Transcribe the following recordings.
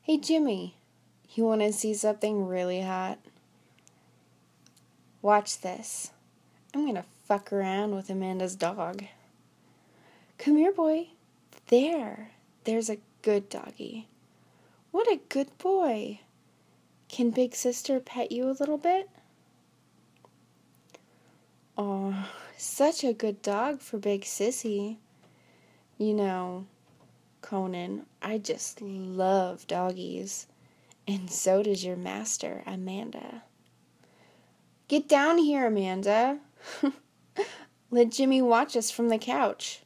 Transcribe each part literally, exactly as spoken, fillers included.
Hey Jimmy, you want to see something really hot? Watch this. I'm gonna fuck around with Amanda's dog. Come here, boy. There. There's a good doggy. What a good boy. Can Big Sister pet you a little bit? Aw, such a good dog for Big Sissy. You know, Conan, I just love doggies. And so does your master, Amanda. Get down here, Amanda. Let Jimmy watch us from the couch.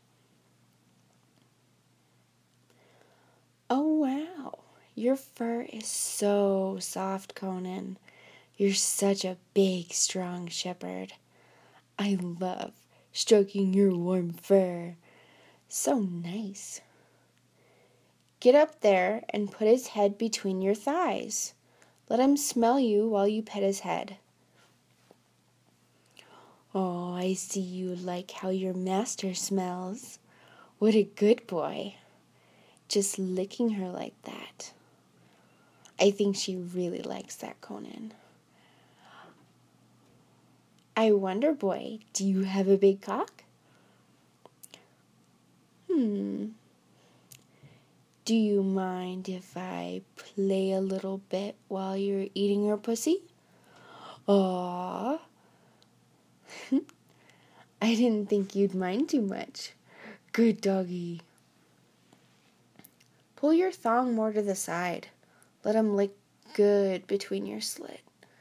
Oh, wow. Your fur is so soft, Conan. You're such a big, strong shepherd. I love stroking your warm fur. So nice. Get up there and put his head between your thighs. Let him smell you while you pet his head. Oh, I see you like how your master smells. What a good boy. Just licking her like that. I think she really likes that, Conan. I wonder, boy, do you have a big cock? Hmm. Do you mind if I play a little bit while you're eating your pussy? Aww. I didn't think you'd mind too much. Good doggy. Pull your thong more to the side. Let him lick good between your slit.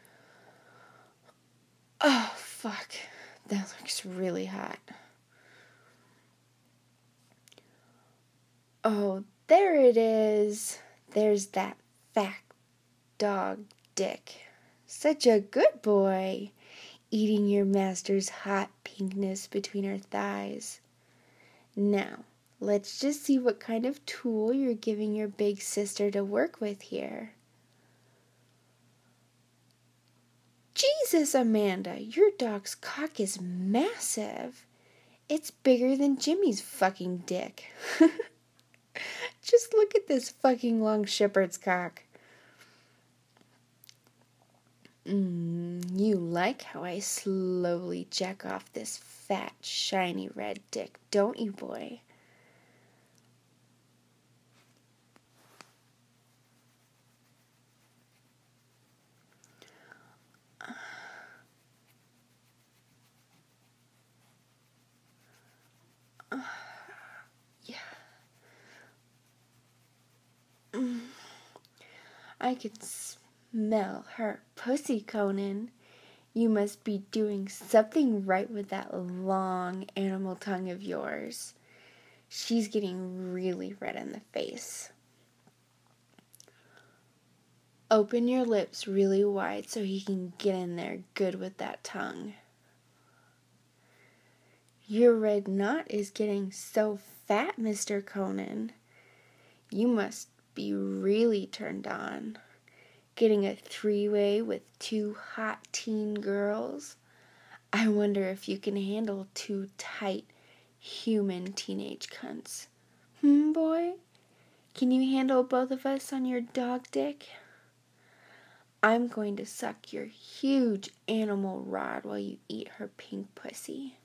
Oh, fuck. That looks really hot. Oh, there it is. There's that fat dog dick. Such a good boy. Eating your master's hot pinkness between her thighs. Now, let's just see what kind of tool you're giving your big sister to work with here. Jesus, Amanda, your dog's cock is massive. It's bigger than Jimmy's fucking dick. Just look at this fucking long shepherd's cock. Mmm, you like how I slowly jack off this fat, shiny red dick, don't you, boy? Uh, yeah. Mm. I can smell her pussy, Conan. You must be doing something right with that long animal tongue of yours. She's getting really red in the face. Open your lips really wide so he can get in there good with that tongue. Your red knot is getting so fat, Mister Conan. You must be really turned on. Getting a three-way with two hot teen girls. I wonder if you can handle two tight, human teenage cunts. Hmm, boy? Can you handle both of us on your dog dick? I'm going to suck your huge animal rod while you eat her pink pussy.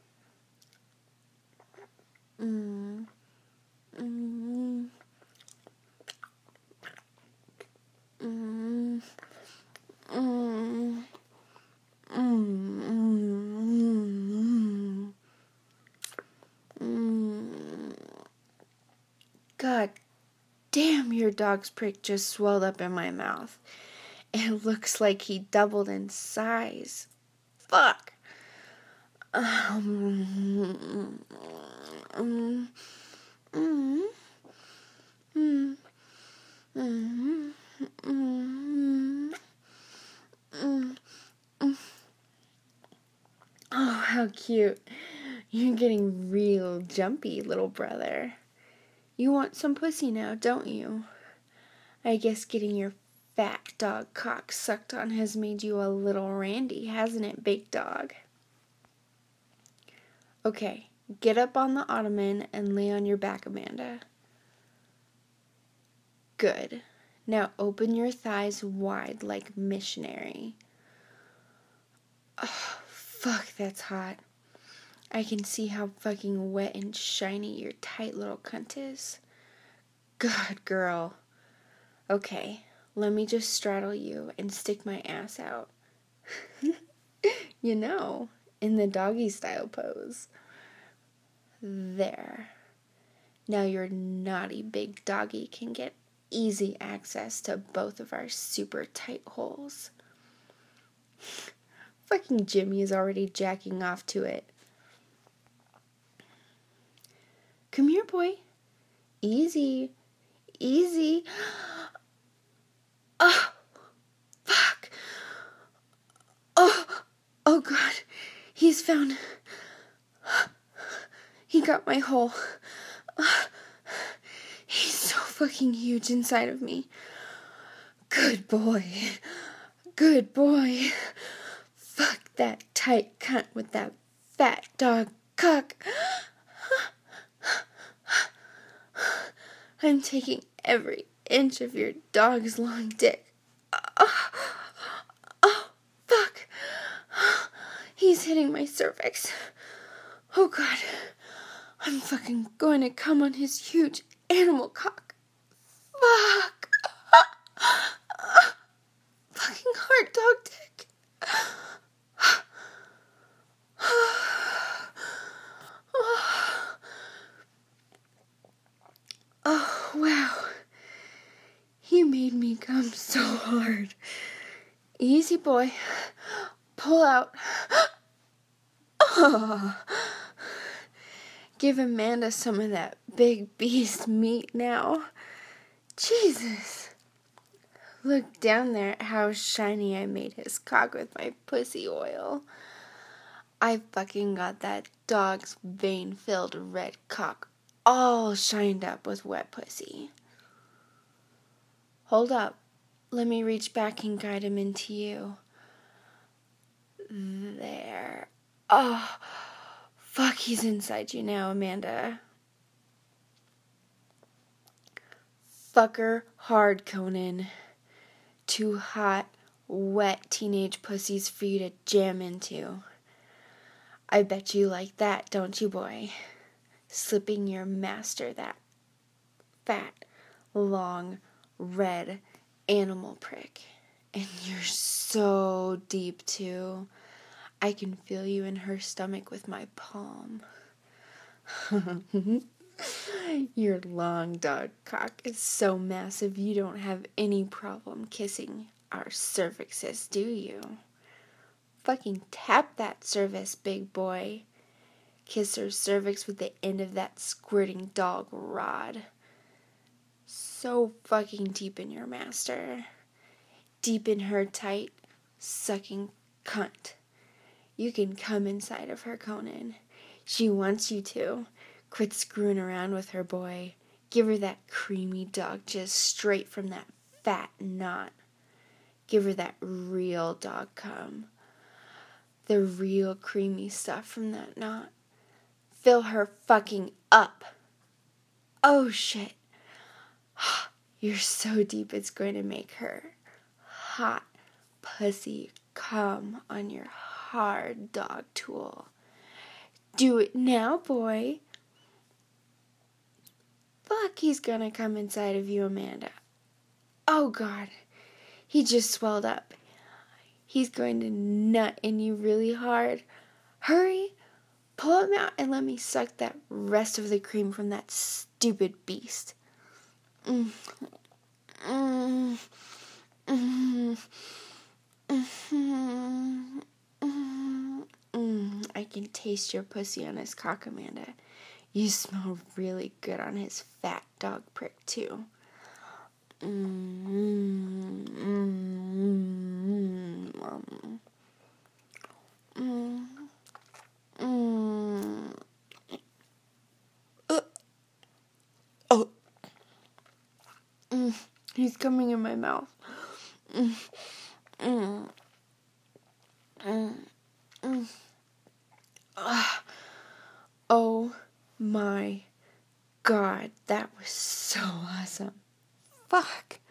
Mmm. Mmm. Mmm. Mmm. Mmm. Mmm. God damn, your dog's prick just swelled up in my mouth. It looks like he doubled in size. Fuck. Um, mm, mm, mm, mm, mm, mm, mm. Oh, how cute. You're getting real jumpy, little brother. You want some pussy now, don't you? I guess getting your fat dog cock sucked on has made you a little randy, hasn't it, big dog? Okay, get up on the ottoman and lay on your back, Amanda. Good. Now open your thighs wide like missionary. Oh, fuck, that's hot. I can see how fucking wet and shiny your tight little cunt is. God, girl. Okay, let me just straddle you and stick my ass out. You know, in the doggy style pose. There. Now your naughty big doggy can get easy access to both of our super tight holes. Fucking Jimmy is already jacking off to it. Come here, boy. Easy. Easy. Oh, fuck. Oh, oh God. He's found. He got my hole. He's so fucking huge inside of me. Good boy. Good boy. Fuck that tight cunt with that fat dog cock. I'm taking every inch of your dog's long dick. Oh, oh, fuck. He's hitting my cervix. Oh God. I'm fucking going to come on his huge animal cock. Fuck. Fucking hard dog dick. Oh, wow. You made me come so hard. Easy, boy. Pull out. Oh. Give Amanda some of that big beast meat now. Jesus. Look down there at how shiny I made his cock with my pussy oil. I fucking got that dog's vein-filled red cock all shined up with wet pussy. Hold up. Let me reach back and guide him into you. There. Oh, fuck, he's inside you now, Amanda. Fucker hard, Conan. Two hot, wet teenage pussies for you to jam into. I bet you like that, don't you, boy? Slipping your master that fat, long, red animal prick. And you're so deep, too. I can feel you in her stomach with my palm. Your long dog cock is so massive you don't have any problem kissing our cervixes, do you? Fucking tap that cervix, big boy. Kiss her cervix with the end of that squirting dog rod. So fucking deep in your master. Deep in her tight, sucking cunt. You can come inside of her, Conan. She wants you to. Quit screwing around with her, boy. Give her that creamy dog jizz straight from that fat knot. Give her that real dog cum. The real creamy stuff from that knot. Fill her fucking up. Oh, shit. You're so deep it's going to make her hot pussy come on your hard dog tool. Do it now, boy. Fuck, he's gonna come inside of you, Amanda. Oh, God. He just swelled up. He's going to nut in you really hard. Hurry. Pull him out and let me suck that rest of the cream from that stupid beast. Mm. Mm. Mm. Mm. Mm. Mm. I can taste your pussy on his cock, Amanda. You smell really good on his fat dog prick, too. Mm. Mm. Mm. Mm. Mm. Uh. Oh. Mm. He's coming in my mouth. Mm. Mm. Mm. Mm. Ah. Oh my God, that was so awesome. Fuck.